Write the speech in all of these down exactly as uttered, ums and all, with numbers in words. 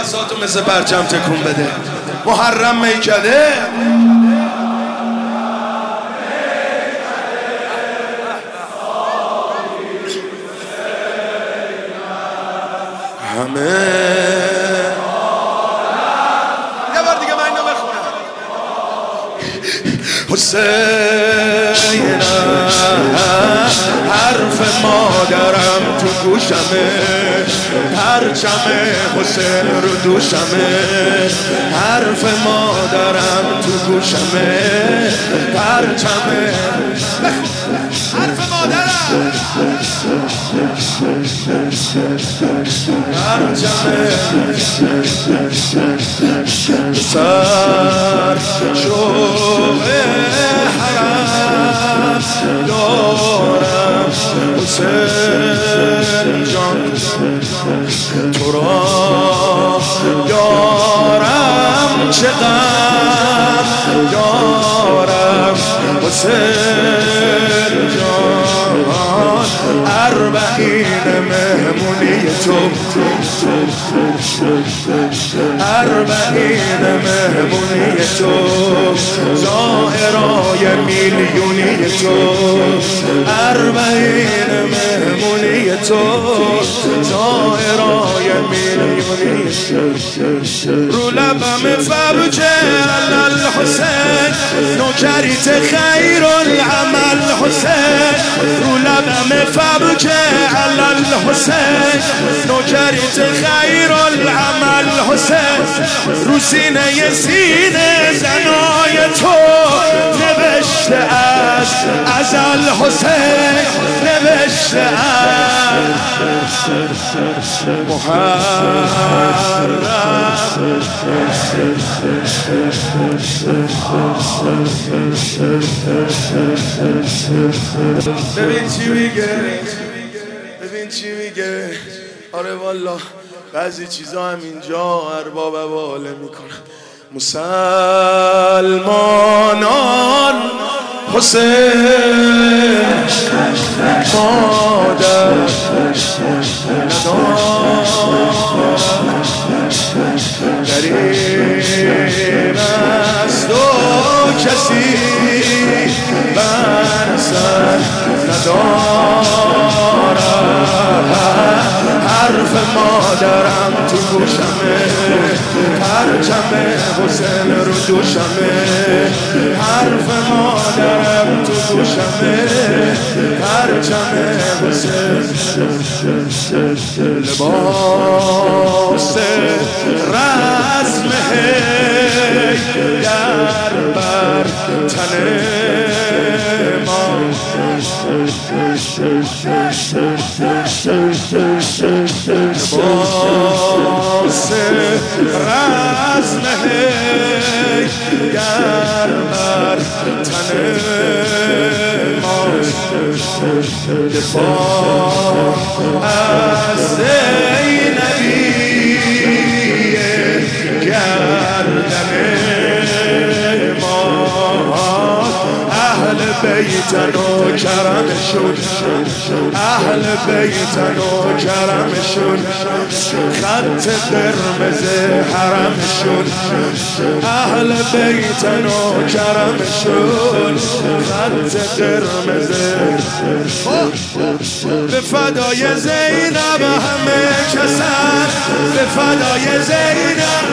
دستاتو مثل پرچم تکون بده. محرم میکده همه. یه بار دیگه من اینو بخونم. حسینم حرف مادرم تو گوشمه، پرچم حسین رو دوشمه. حرف مادرم تو گوشمه، پرچم حرف مادرم سر شوق حرم دارم حسین جان، تو را دارم چقدر دارم حسین جان. اربعین مهمونی تو، اربعین مهمونی تو، زائرای میلیونی تو. اربعین مهمونی تو، زائرای میلیونی تو. رو لبم فبجه الحسین، نوکریت خیر العمل حسین. رو لبم فبجه الحسین، نوکریت خیر العمل حسین. رو سینه سینه زنای تو نوشته از ازل حسین، نوشته از محرم. ببین چی میگه، ببین چی میگه. آره والا بعضی چیزا هم اینجا ارباب حواله میکنن. مسلمانان حسین مادر غریب است و کسی بر سر ندارد. حرف مادرم تو گوشمه، پرچم حسین رو دوشمه. حرف مادرم تو گوشمه، پرچم حسین. لباس رزم در بر تن ما، لباس رزم گر بر تن ما. دفاع از زینبی گردن ما. اهل بیتن و کرمشون، اهل بیتن و کرمشون. خط قرمز حرمشون، اهل بیتن و کرمشون. خط قرمز به فدای زینب همه کسن، به فدای زینب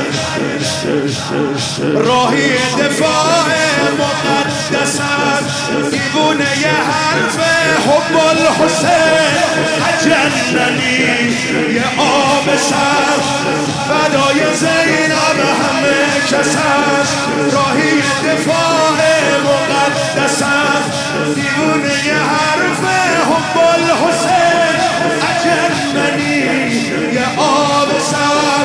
راهی دفاع مقدسن. دیوونه ی حرف حب الحسین، جننی یه آب سر. فدای زینب همه کسن، راهی دفاع مقدسن. دیوونه ی حرف حب الحسین، جننی یه آب سر.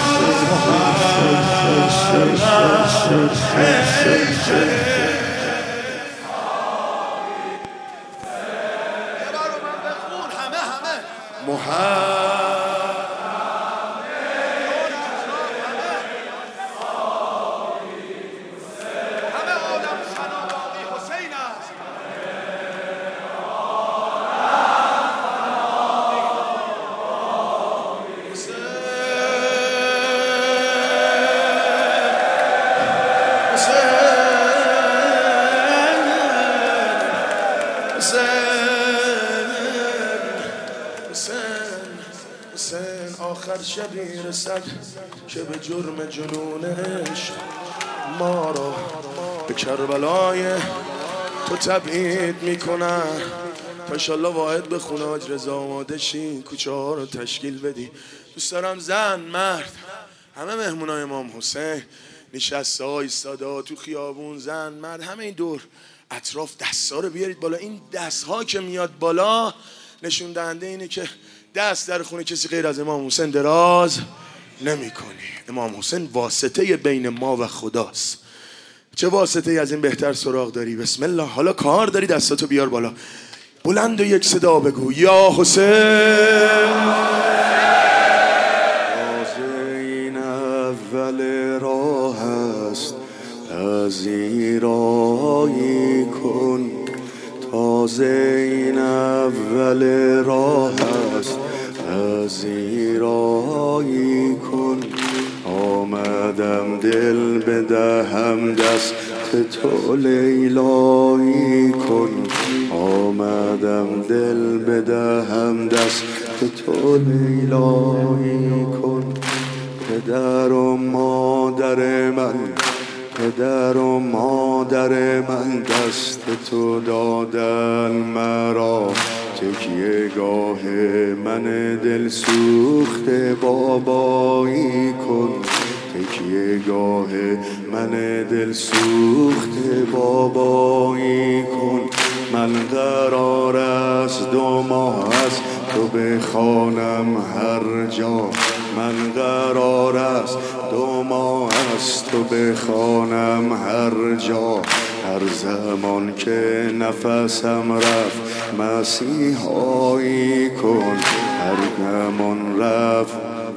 آخر شبی رسد که به جرم جنونش ما را به کربلای تو تبعید میکنن. تا انشالله واحد به خونه حاج رضا آماده شی، کوچه ها رو تشکیل بدی. دوست دارم زن مرد همه مهمونای امام حسین نشسته ها ایستاده ها تو خیابون، زن مرد همه این دور اطراف دستا رو بیارید بالا. این دست ها که میاد بالا نشون دهنده اینه که دست در خونه کسی غیر از امام حسین دراز نمی کنی. امام حسین واسطه بین ما و خداست. چه واسطه از این بهتر سراغ داری؟ بسم الله. حالا کار داری دستاتو بیار بالا، بلند و یک صدا بگو یا حسین. تازه این اول راه است پذیرایی کن، تازه این اول راه است پذیرایی کن. آمدم دل بدهم دست تو لیلایی کن، آمدم دل بدهم دست تو لیلایی کن. پدر و مادر من، پدر و مادر من دست تو دادن مرا، تکیه گاه من دل سوخته بابایی کن، تکیه گاه من دل سوخته بابایی کن. من قرار است دو ماه از تو بخوانم هر جا، من قرار است دو ماه از تو بخوانم هر جا. هر زمان که نفسم رفت مسیحایی کن، هر زمان رفت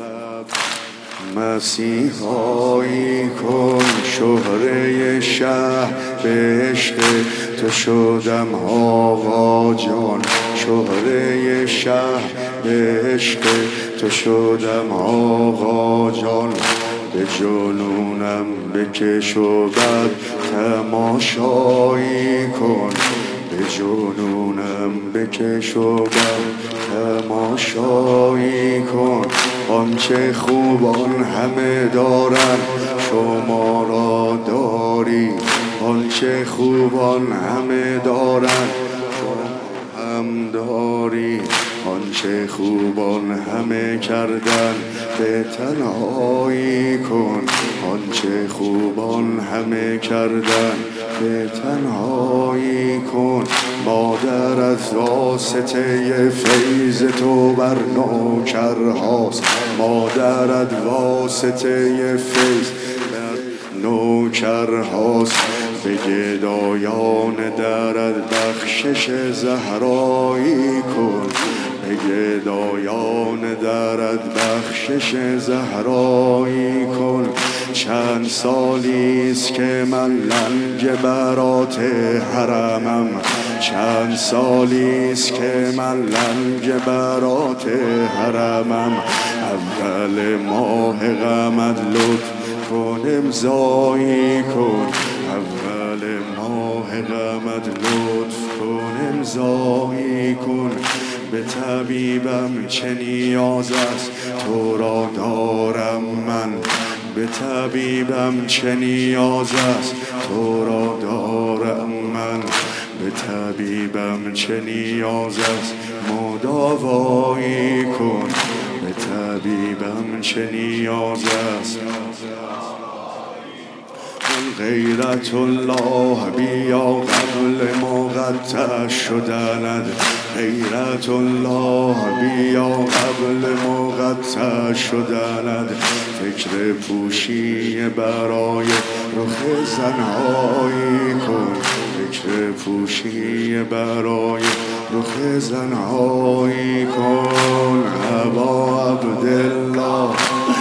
مسیحایی کن. شهره شهر به عشق تو شدم آقا جان، شهره شهر به عشق تو شدم آقا جان. به جنونم بکش و بعد تماشایی کن، به جنونم بکش و بعد تماشایی کن. آنچه خوبان همه دارن شما را داری، آنچه خوبان همه دارن شما هم داری. آنچه خوبان همه کردن به تنهایی کن، آنچه خوبان همه کردن به تنهایی کن. مادر از واسطه فیض تو بر نوکرهاست، مادر از واسطه فیض بر نوکرهاست. به گدایان درت بخشش زهرایی کن، به گدایان درت بخشش زهرایی کن. چند سالیست که من لنگ برات حرمم، چند سالیست که من لنگ برات حرمم. اول ماه غمت لطف کن امضایی کن، اول ماه غمت لطف کن امضایی کن. به طبیبم چه نیاز است تو را دارم من، به طبیبم چه نیاز است تو را دارم من. به طبیبم چه نیاز است مداوایی کن، به طبیبم چه نیاز است. غیرت الله بیا قبل مقطع شدند، غیرت الله بیا قبل مقطع شدند. فکر پوشی برای رخ زنهایی کن، فکر پوشی برای رخ زنهایی کن. ابا عبدالله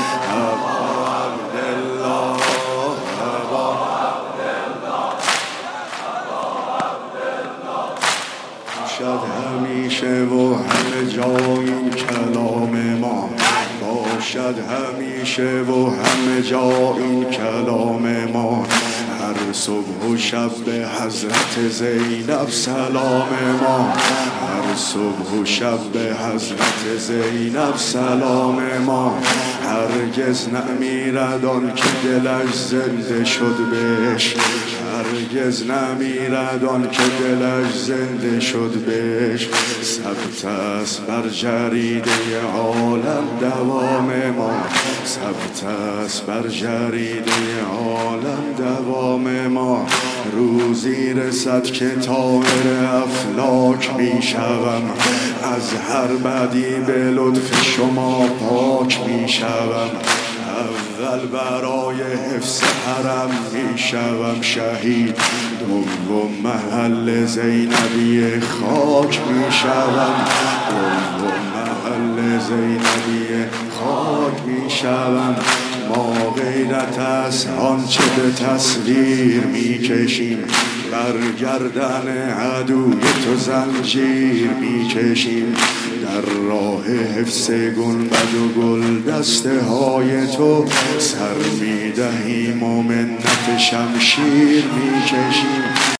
همیشه و همه جا این کلام ما باشد، همیشه و همه جا این کلام ما. هر صبح و شب به حضرت زینب سلام ما، هر صبح و شب به حضرت زینب سلام ما. هرگز نمیرد آن که دلش زنده شد بهش، هرگز نمیرد آن که دلش زنده شد بهش. ثبت است بر جریده عالم دوام ما، ثبت است بر جریده عالم دوام ما. روزی رسد که طاهر افلاک میشوم، از هر بدی به لطف شما پاک میشوم. اول برای حفظ حرم میشوم شهید، دوم محل زینبی خاک میشوم، دوم محل زینبی خاک میشوم. ما غیرت از آنچه به تصویر میکشیم، بر گردن عدوی تو زنجیر میکشیم. در راه حفظ گنبد و گل دسته های تو سر میدهیم و منت شمشیر میکشیم.